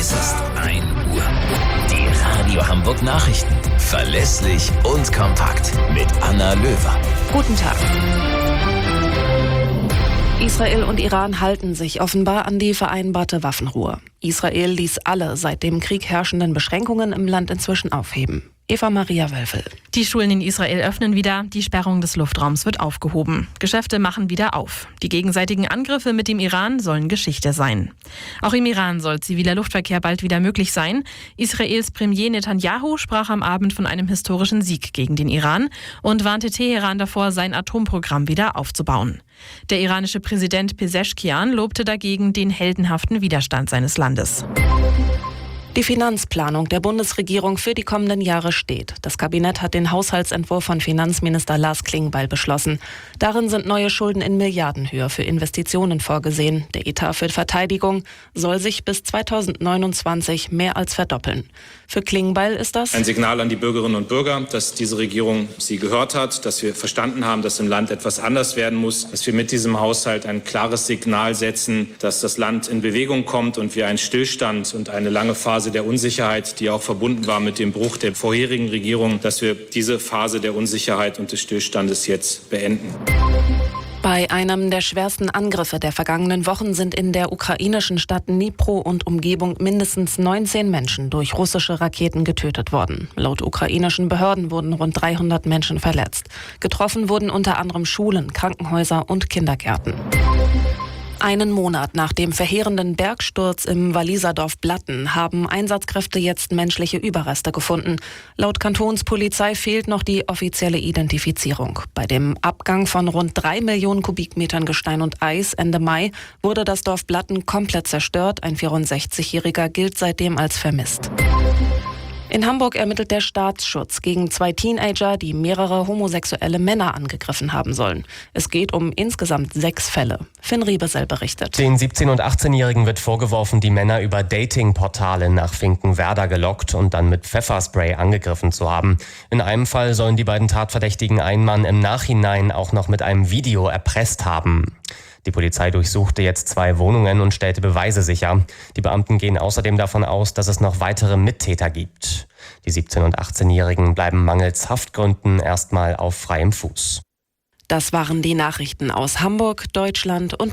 Es ist 1 Uhr. Die Radio Hamburg Nachrichten. Verlässlich und kompakt. Mit Anna Löwer. Guten Tag. Israel und Iran halten sich offenbar an die vereinbarte Waffenruhe. Israel ließ alle seit dem Krieg herrschenden Beschränkungen im Land inzwischen aufheben. Eva-Maria Wölfel. Die Schulen in Israel öffnen wieder, die Sperrung des Luftraums wird aufgehoben. Geschäfte machen wieder auf. Die gegenseitigen Angriffe mit dem Iran sollen Geschichte sein. Auch im Iran soll ziviler Luftverkehr bald wieder möglich sein. Israels Premier Netanyahu sprach am Abend von einem historischen Sieg gegen den Iran und warnte Teheran davor, sein Atomprogramm wieder aufzubauen. Der iranische Präsident Pezeshkian lobte dagegen den heldenhaften Widerstand seines Landes. Die Finanzplanung der Bundesregierung für die kommenden Jahre steht. Das Kabinett hat den Haushaltsentwurf von Finanzminister Lars Klingbeil beschlossen. Darin sind neue Schulden in Milliardenhöhe für Investitionen vorgesehen. Der Etat für Verteidigung soll sich bis 2029 mehr als verdoppeln. Für Klingbeil ist das ein Signal an die Bürgerinnen und Bürger, dass diese Regierung sie gehört hat, dass wir verstanden haben, dass im Land etwas anders werden muss, dass wir mit diesem Haushalt ein klares Signal setzen, dass das Land in Bewegung kommt und wir einen Stillstand und eine lange Phase der Unsicherheit, die auch verbunden war mit dem Bruch der vorherigen Regierung, dass wir diese Phase der Unsicherheit und des Stillstandes jetzt beenden. Bei einem der schwersten Angriffe der vergangenen Wochen sind in der ukrainischen Stadt Dnipro und Umgebung mindestens 19 Menschen durch russische Raketen getötet worden. Laut ukrainischen Behörden wurden rund 300 Menschen verletzt. Getroffen wurden unter anderem Schulen, Krankenhäuser und Kindergärten. Einen Monat nach dem verheerenden Bergsturz im Walliser Dorf Blatten haben Einsatzkräfte jetzt menschliche Überreste gefunden. Laut Kantonspolizei fehlt noch die offizielle Identifizierung. Bei dem Abgang von rund 3 Millionen Kubikmetern Gestein und Eis Ende Mai wurde das Dorf Blatten komplett zerstört. Ein 64-Jähriger gilt seitdem als vermisst. In Hamburg ermittelt der Staatsschutz gegen 2 Teenager, die mehrere homosexuelle Männer angegriffen haben sollen. Es geht um insgesamt 6 Fälle. Finn Riebesell berichtet. Den 17- und 18-Jährigen wird vorgeworfen, die Männer über Datingportale nach Finkenwerder gelockt und dann mit Pfefferspray angegriffen zu haben. In einem Fall sollen die beiden Tatverdächtigen einen Mann im Nachhinein auch noch mit einem Video erpresst haben. Die Polizei durchsuchte jetzt 2 Wohnungen und stellte Beweise sicher. Die Beamten gehen außerdem davon aus, dass es noch weitere Mittäter gibt. Die 17- und 18-Jährigen bleiben mangels Haftgründen erstmal auf freiem Fuß. Das waren die Nachrichten aus Hamburg, Deutschland und